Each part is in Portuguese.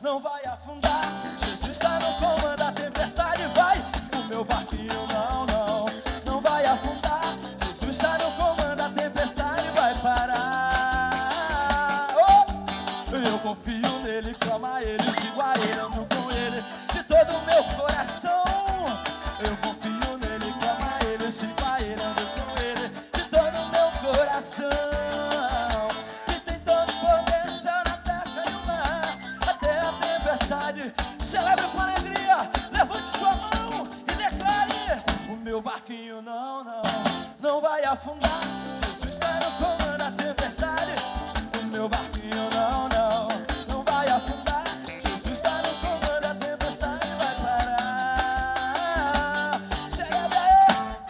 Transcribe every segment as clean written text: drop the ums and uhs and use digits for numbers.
não vai afundar. Jesus está no comando, a tempestade vai. O meu barquinho não vai afundar. Jesus está no comando, a tempestade vai parar. Oh! Eu confio nele, clamo a ele, sigo a ele, ando com ele de todo o meu coração. Eu confio nele, clamo a ele, sigo a ele, ando com ele de todo o meu coração. Que tem todo o poder no céu, na terra e no mar, até a tempestade. Celebre com alegria, levante sua mão e declare: o meu barquinho não vai afundar. Jesus está no comando da tempestade. O meu barquinho não vai afundar. Jesus está no comando da tempestade, vai parar. Celebre aí.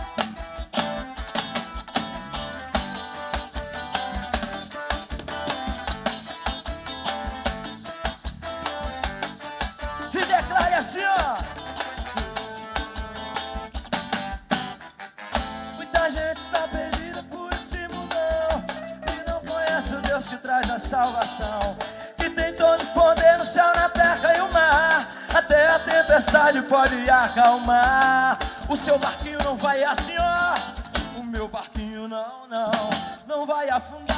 E declare assim, ó. Muita gente está perdida por esse mundão e não conhece o Deus que traz a salvação, que tem todo o poder no céu, na terra e o mar, até a tempestade pode acalmar. O seu barquinho não vai assim, ó. O meu barquinho não vai afundar.